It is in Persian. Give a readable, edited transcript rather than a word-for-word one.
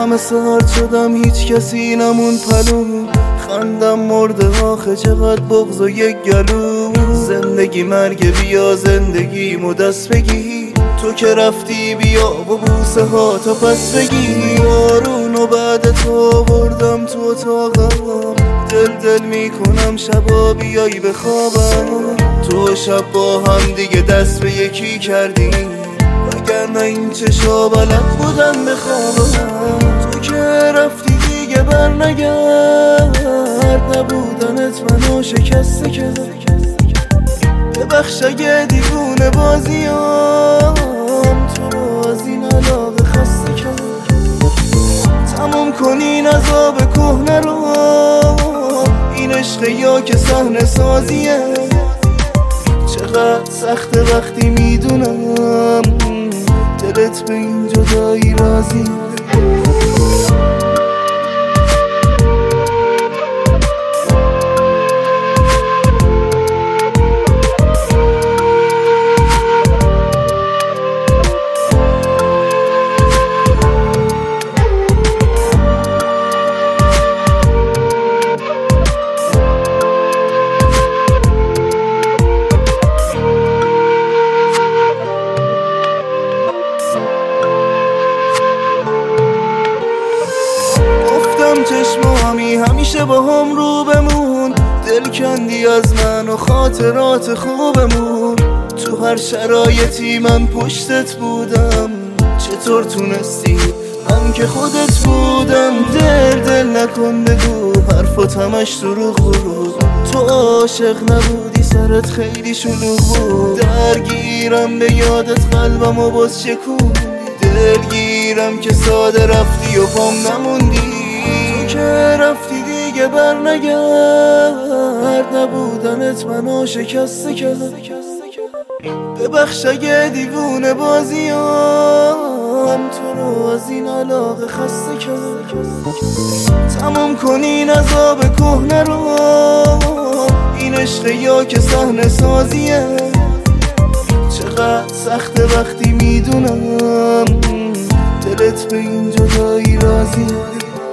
همه سرد شدم هیچ کسی نمون پلو، خندم مرده آخه چقدر بغض و یک گلو. زندگی مرگ بیا زندگیمو دست بگی، تو که رفتی بیا و بوسه ها تا پس بگی. بارون و بعد تو بردم تو اتاقم، دل میکنم شبا بیایی بخوابم. تو شب با هم دیگه دست به یکی کردیم، وگرنه این چشا بلد بودن بخوابم. تو که رفتی دیگه بر نگرد، نبودنت منو شکسته کرد. ببخش اگه دیوونه بازیام، تو رو از این علاقه خسته کرد. تموم کنین عذاب کهنه رو، این عشق یا که صحنه سازیه. چقدر سخته وقتی میدونم دلت به این جدایی راضی. چشمامی همیشه با هم رو بمون، دل کندی از من و خاطرات خوبمون. تو هر شرایطی من پشتت بودم، چطور تونستی من که خودت بودم. دل نکن بگو حرفات همش دروغ بود، تو عاشق نبودی سرت خیلی شلوغ بود. درگیرم به یادت قلبم و باز شکوندی، دلگیرم که ساده رفتی و پام نموندی. که رفتی دیگه بر نگرد، نبودنت منو شکسته کرد. ببخش اگه دیوونه بازیام، تو رو از این علاقه خسته کرد. تموم کنین عذاب کهنه رو، این عشق یا که صحنه سازیه. چقدر سخته وقتی میدونم دلت به این جدایی راضیه.